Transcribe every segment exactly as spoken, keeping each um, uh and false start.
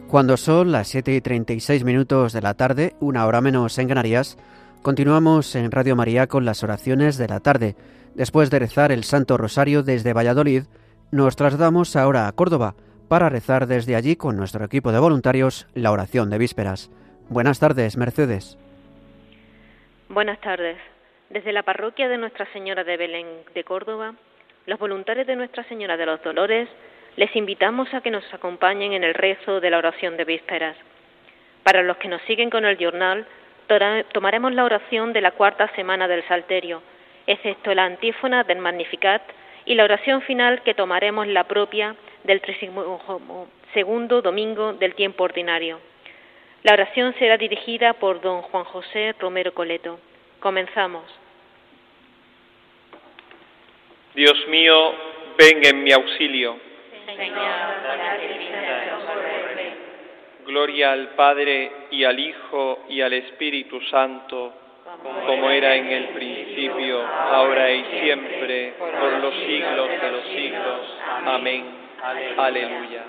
Cuando son las siete y treinta y seis minutos de la tarde, una hora menos en Canarias, continuamos en Radio María con las oraciones de la tarde. Después de rezar el Santo Rosario desde Valladolid, nos trasladamos ahora a Córdoba para rezar desde allí con nuestro equipo de voluntarios la oración de vísperas. Buenas tardes, Mercedes. Buenas tardes. Desde la parroquia de Nuestra Señora de Belén de Córdoba, los voluntarios de Nuestra Señora de los Dolores les invitamos a que nos acompañen en el rezo de la oración de vísperas. Para los que nos siguen con el jornal, tomaremos la oración de la cuarta semana del Salterio, excepto la antífona del Magnificat y la oración final que tomaremos la propia del trigésimo domingo del tiempo ordinario. La oración será dirigida por don Juan José Romero Coleto. Comenzamos. Dios mío, ven en mi auxilio. Señor, dale vida y socorre. Gloria al Padre, y al Hijo, y al Espíritu Santo, como era en el principio, ahora y siempre, por los siglos de los siglos. Amén. Aleluya.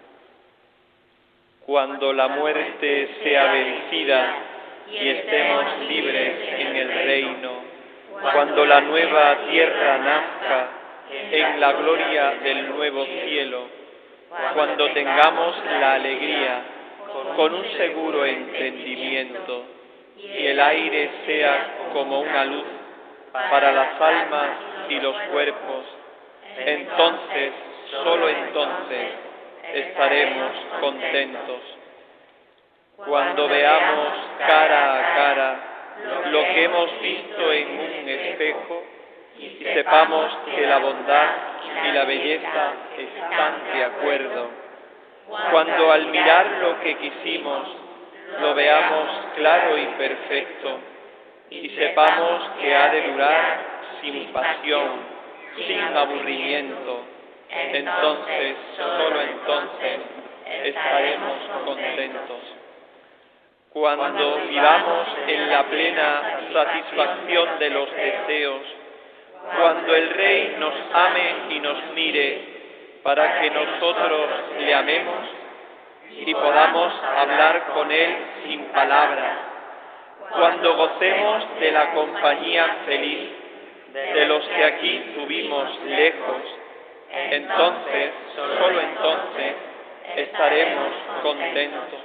Cuando la muerte sea vencida y estemos libres en el reino, cuando la nueva tierra nazca en la gloria del nuevo cielo, cuando tengamos la alegría con un seguro entendimiento y el aire sea como una luz para las almas y los cuerpos, entonces, solo entonces, estaremos contentos. Cuando veamos cara a cara lo que hemos visto en un espejo y sepamos que la bondad y la belleza están de acuerdo. Cuando al mirar lo que quisimos lo veamos claro y perfecto y sepamos que ha de durar sin pasión, sin aburrimiento, entonces, solo entonces, estaremos contentos. Cuando vivamos en la plena satisfacción de los deseos, cuando el Rey nos ame y nos mire para que nosotros le amemos y podamos hablar con Él sin palabras, cuando gocemos de la compañía feliz de los que aquí tuvimos lejos, entonces, solo entonces, estaremos contentos.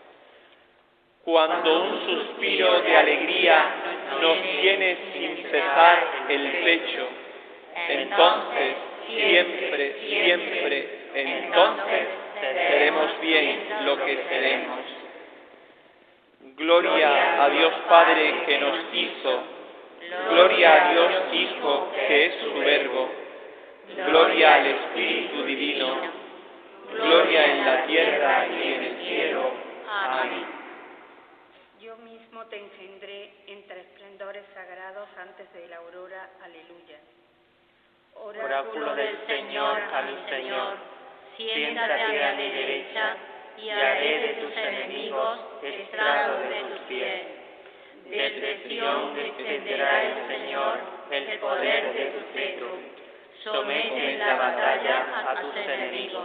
Cuando un suspiro de alegría nos llene sin cesar el pecho, entonces, siempre, siempre, entonces, seremos bien lo que seremos. Gloria a Dios Padre que nos hizo, gloria a Dios Hijo que es su Verbo, gloria al Espíritu Divino, gloria en la tierra y en el cielo. Amén. Yo mismo te engendré entre esplendores sagrados antes de la aurora. Aleluya. Oráculo del Señor a mi Señor, siéntate a mi derecha y haré de tus enemigos estrado de tus pies. Desde Sión extenderá el Señor el poder de tu cetro. Somete en la batalla a tus enemigos.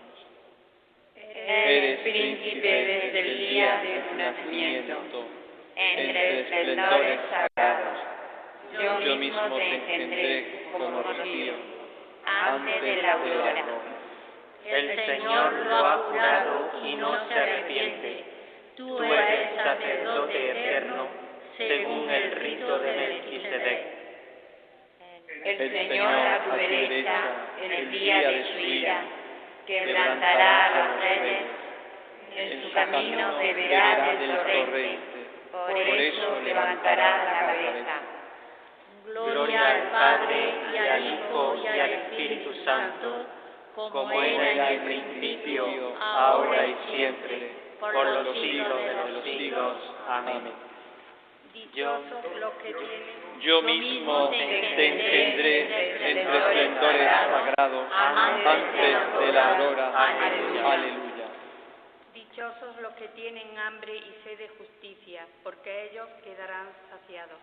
Eres príncipe desde el día de tu nacimiento, entre esplendores sagrados. Yo mismo te engendré como rocío, antes de la aurora. El Señor lo ha jurado y no se arrepiente. Tú eres sacerdote eterno, según el rito de Melquisedec. El Señor a tu derecha, en el día de su ira, quebrantará a los reyes, en su camino beberá del torrente, por eso levantará la cabeza. Gloria al Padre, y al Hijo, y al Espíritu Santo, como era en el principio, ahora y siempre, por los siglos de los siglos. Amén. Yo, Yo mismo te engendré entre esplendores sagrados antes de la aurora. Aleluya. Dichosos los que tienen hambre y sed de justicia, porque ellos quedarán saciados.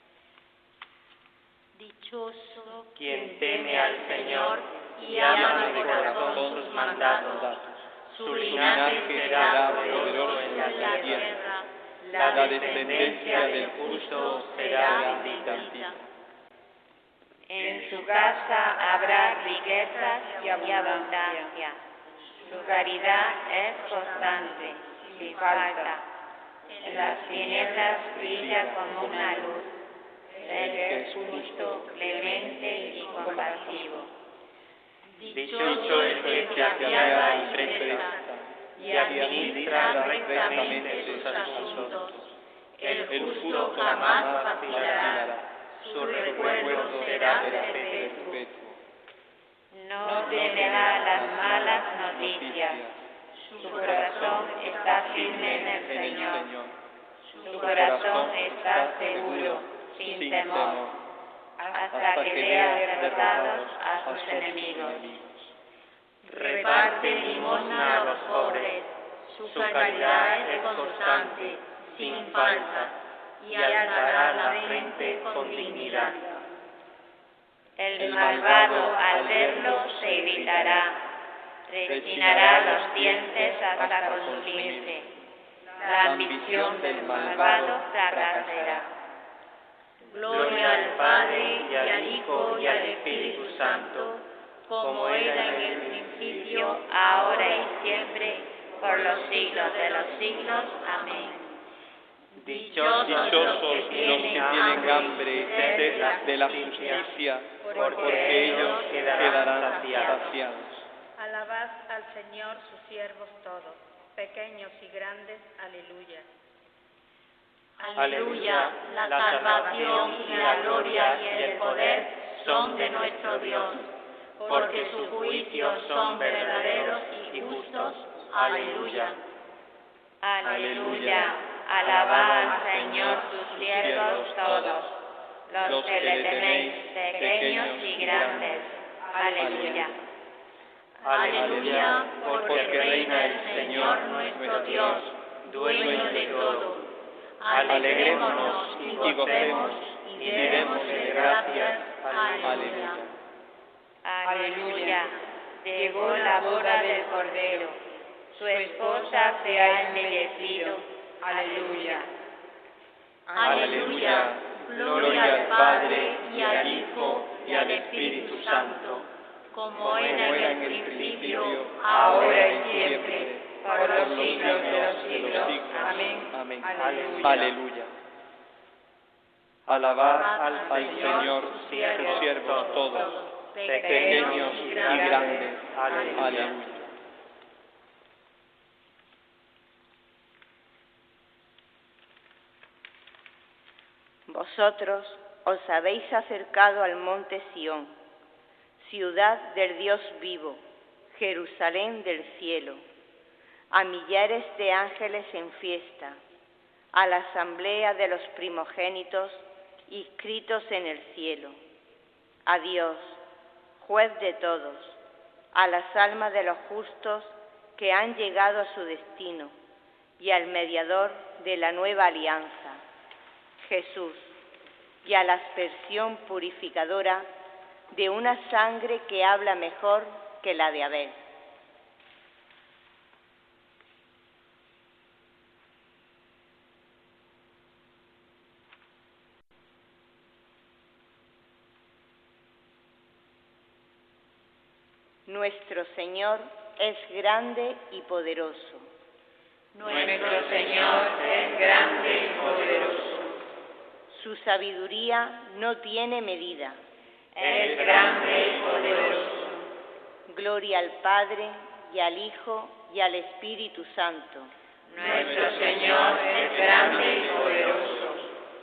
Dichoso quien teme al Señor y ama de corazón sus mandatos. su linaje será poderoso en la tierra, la descendencia del justo será bendita. En su casa habrá riquezas y abundancia. Su caridad es constante, sin falta. En las tinieblas brilla como una luz. Él es justo, clemente y compasivo. Dichoso el que se apiada y presta, y administra rectamente sus asuntos. El justo jamás vacilará, su recuerdo será perpetuo. No temerá las malas noticias. Su corazón está firme en el Señor. Su corazón está seguro, sin temor, hasta que vea derrotados a sus enemigos. Reparte limosna a los pobres, su caridad es constante, sin falta, y alzará la frente con dignidad. El malvado al verlo se irritará, rechinará los dientes hasta consumirse. La ambición del malvado fracasará. Gloria al Padre, y al Hijo, y al Espíritu Santo, como era en el principio, ahora y siempre, por los siglos de los siglos. Amén. Dichosos los que tienen hambre y sed de la justicia, porque ellos quedarán saciados. Alabad al Señor sus siervos todos, pequeños y grandes. Aleluya. Aleluya, la salvación y la gloria y el poder son de nuestro Dios, porque sus juicios son verdaderos y justos. Aleluya. Aleluya. Alabad al Señor sus siervos todos, los que le teméis, pequeños y grandes. Aleluya. Aleluya, porque reina el Señor nuestro Dios, dueño de todo. Alegrémonos y gocemos y démosle gracias. Aleluya. Aleluya. Llegó la boda del Cordero, su esposa se ha embellecido. Aleluya. Aleluya. Gloria al Padre, y al Hijo, y al Espíritu Santo, como era en el principio, ahora y siempre, por los siglos de los siglos. Amén. Amén. Aleluya. Aleluya. Alabad al Señor sus siervos todos, pequeños y grandes. Aleluya. Vosotros os habéis acercado al monte Sión, ciudad del Dios vivo, Jerusalén del cielo, a millares de ángeles en fiesta, a la asamblea de los primogénitos inscritos en el cielo, a Dios, juez de todos, a las almas de los justos que han llegado a su destino, y al mediador de la nueva alianza, Jesús, y a la aspersión purificadora de una sangre que habla mejor que la de Abel. Nuestro Señor es grande y poderoso. Nuestro Señor es grande y poderoso. Su sabiduría no tiene medida. Es grande y poderoso. Gloria al Padre, y al Hijo, y al Espíritu Santo. Nuestro Señor es grande y poderoso.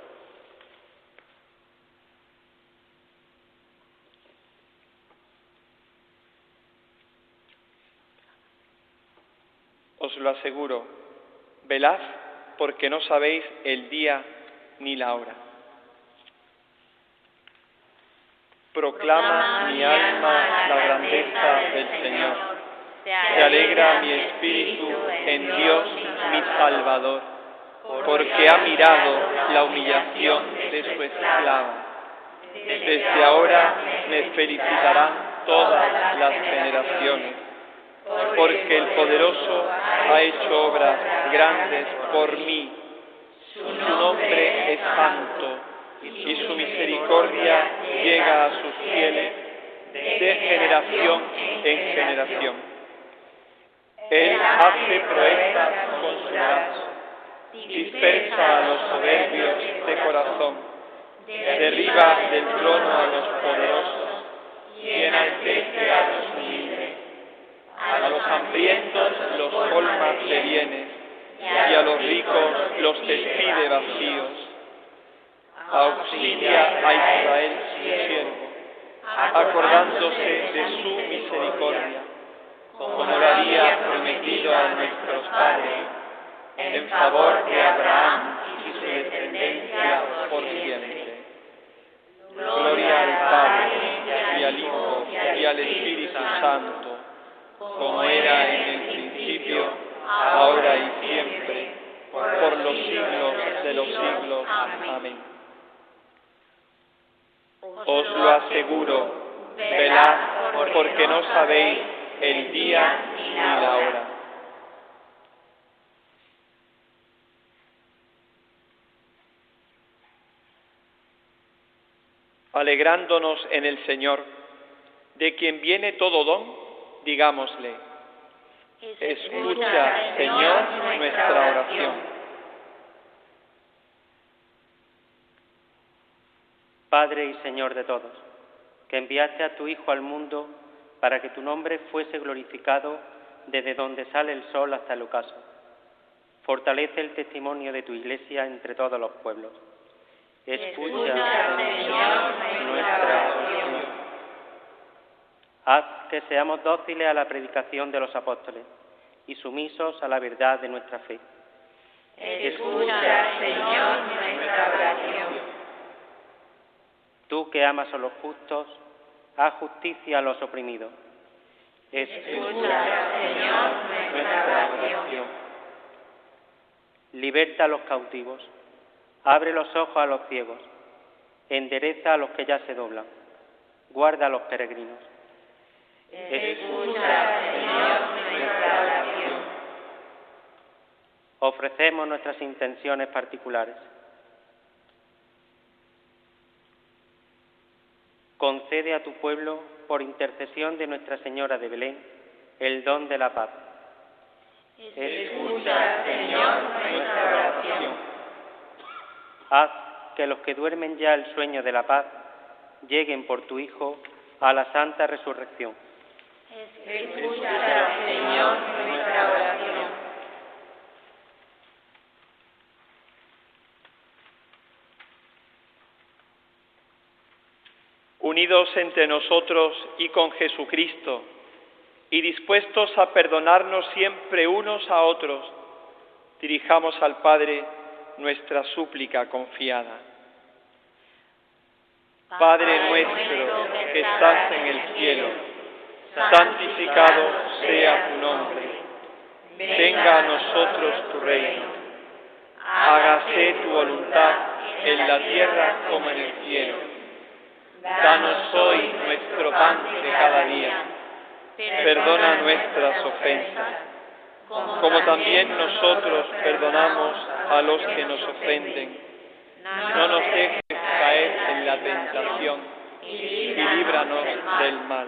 Os lo aseguro, velad porque no sabéis el día ni la hora. Proclama mi alma la grandeza del Señor. Se alegra mi espíritu en Dios mi Salvador, porque ha mirado la humillación de su esclava. Desde ahora me felicitarán todas las generaciones, porque el poderoso ha hecho obras grandes por mí. Su nombre es santo, y su misericordia llega a sus fieles de generación en generación. Él hace proezas con su brazo, dispersa a los soberbios de corazón, derriba del trono a los poderosos y enaltece a los humildes. A los hambrientos los colma de bienes y a los ricos los despide vacíos. Auxilia a Israel su siervo, acordándose de su misericordia, como lo había prometido a nuestros padres, en favor de Abraham y su descendencia por siempre. Gloria al Padre, y al Hijo, y al Espíritu Santo, como era en el principio, ahora y siempre, por los siglos de los siglos. Amén. Os lo aseguro, velad, porque no sabéis el día ni la hora. Alegrándonos en el Señor, de quien viene todo don, digámosle: escucha, Señor, nuestra oración. Padre y Señor de todos, que enviaste a tu Hijo al mundo para que tu nombre fuese glorificado desde donde sale el sol hasta el ocaso. Fortalece el testimonio de tu Iglesia entre todos los pueblos. Escucha, Señor, nuestra oración. Haz que seamos dóciles a la predicación de los apóstoles y sumisos a la verdad de nuestra fe. Escucha, Señor, nuestra oración. Tú que amas a los justos, haz justicia a los oprimidos. Escucha, Señor, nuestra oración. Liberta a los cautivos, abre los ojos a los ciegos, endereza a los que ya se doblan, guarda a los peregrinos. Escucha, Señor, nuestra oración. Ofrecemos nuestras intenciones particulares. Concede a tu pueblo, por intercesión de Nuestra Señora de Belén, el don de la paz. Escucha, Señor, nuestra oración. Haz que los que duermen ya el sueño de la paz lleguen por tu Hijo a la santa resurrección. Escucha, Señor, nuestra oración. Unidos entre nosotros y con Jesucristo, y dispuestos a perdonarnos siempre unos a otros, dirijamos al Padre nuestra súplica confiada. Padre nuestro que estás en el cielo, santificado sea tu nombre. Venga a nosotros tu reino. Hágase tu voluntad en la tierra como en el cielo. Danos hoy nuestro pan de cada día. Perdona nuestras ofensas, como también nosotros perdonamos a los que nos ofenden. No nos dejes caer en la tentación y líbranos del mal.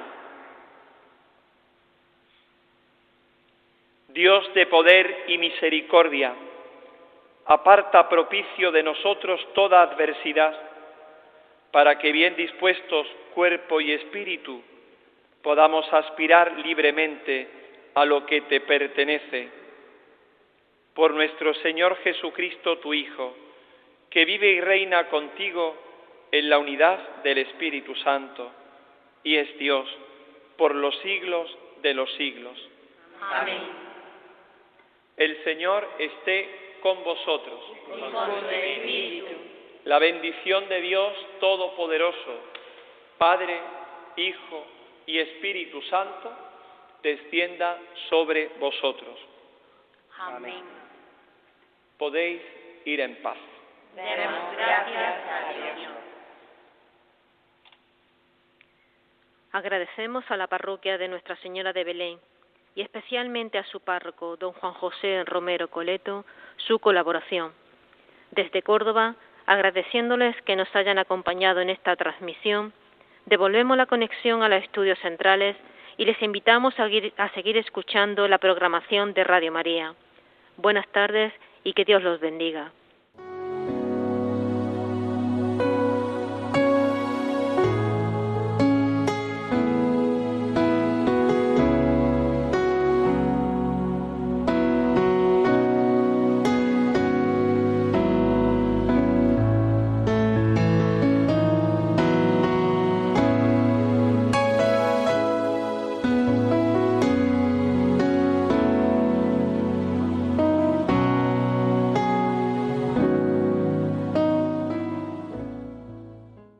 Dios de poder y misericordia, aparta propicio de nosotros toda adversidad, para que bien dispuestos cuerpo y espíritu podamos aspirar libremente a lo que te pertenece. Por nuestro Señor Jesucristo, tu Hijo, que vive y reina contigo en la unidad del Espíritu Santo, y es Dios por los siglos de los siglos. Amén. El Señor esté con vosotros. Y con tu espíritu. La bendición de Dios Todopoderoso, Padre, Hijo y Espíritu Santo, descienda sobre vosotros. Amén. Podéis ir en paz. Demos gracias a Dios. Agradecemos a la parroquia de Nuestra Señora de Belén y especialmente a su párroco, don Juan José Romero Coleto, su colaboración. Desde Córdoba, agradeciéndoles que nos hayan acompañado en esta transmisión, devolvemos la conexión a los estudios centrales y les invitamos a seguir, a seguir escuchando la programación de Radio María. Buenas tardes y que Dios los bendiga.